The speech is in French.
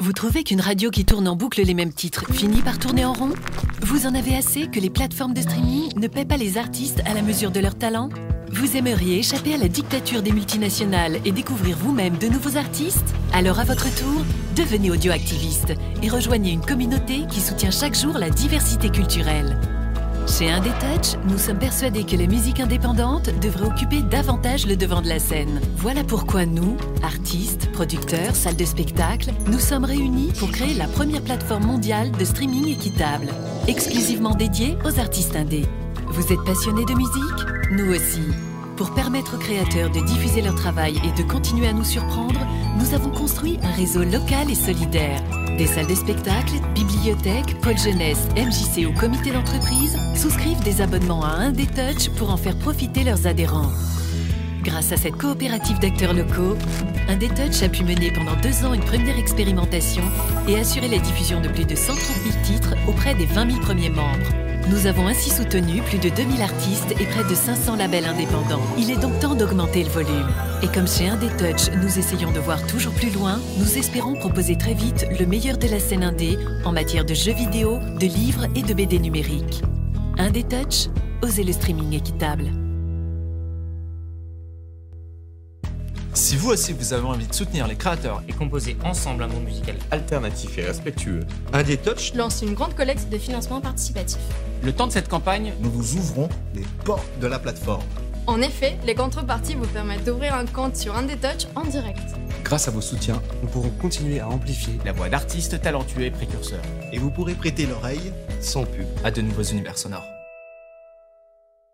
Vous trouvez qu'une radio qui tourne en boucle les mêmes titres finit par tourner en rond? Vous en avez assez que les plateformes de streaming ne paient pas les artistes à la mesure de leur talent? Vous aimeriez échapper à la dictature des multinationales et découvrir vous-même de nouveaux artistes? Alors à votre tour, devenez audioactiviste et rejoignez une communauté qui soutient chaque jour la diversité culturelle. Chez Indetouch, nous sommes persuadés que la musique indépendante devrait occuper davantage le devant de la scène. Voilà pourquoi nous, artistes, producteurs, salles de spectacle, nous sommes réunis pour créer la première plateforme mondiale de streaming équitable, exclusivement dédiée aux artistes indés. Vous êtes passionnés de musique? Nous aussi. Pour permettre aux créateurs de diffuser leur travail et de continuer à nous surprendre, nous avons construit un réseau local et solidaire. Des salles de spectacle, bibliothèques, pôles jeunesse, MJC ou comités d'entreprise souscrivent des abonnements à Indetouch pour en faire profiter leurs adhérents. Grâce à cette coopérative d'acteurs locaux, Indetouch a pu mener pendant 2 ans une première expérimentation et assurer la diffusion de plus de 130 000 titres auprès des 20 000 premiers membres. Nous avons ainsi soutenu plus de 2000 artistes et près de 500 labels indépendants. Il est donc temps d'augmenter le volume. Et comme chez Indetouch, nous essayons de voir toujours plus loin, nous espérons proposer très vite le meilleur de la scène indé en matière de jeux vidéo, de livres et de BD numériques. Indetouch, osez le streaming équitable. Si vous aussi vous avez envie de soutenir les créateurs et composer ensemble un monde musical alternatif et respectueux, Indetouch lance une grande collecte de financement participatif. Le temps de cette campagne, nous vous ouvrons les portes de la plateforme. En effet, les contreparties vous permettent d'ouvrir un compte sur Indetouch en direct. Grâce à vos soutiens, nous pourrons continuer à amplifier la voix d'artistes talentueux et précurseurs. Et vous pourrez prêter l'oreille sans pub à de nouveaux univers sonores.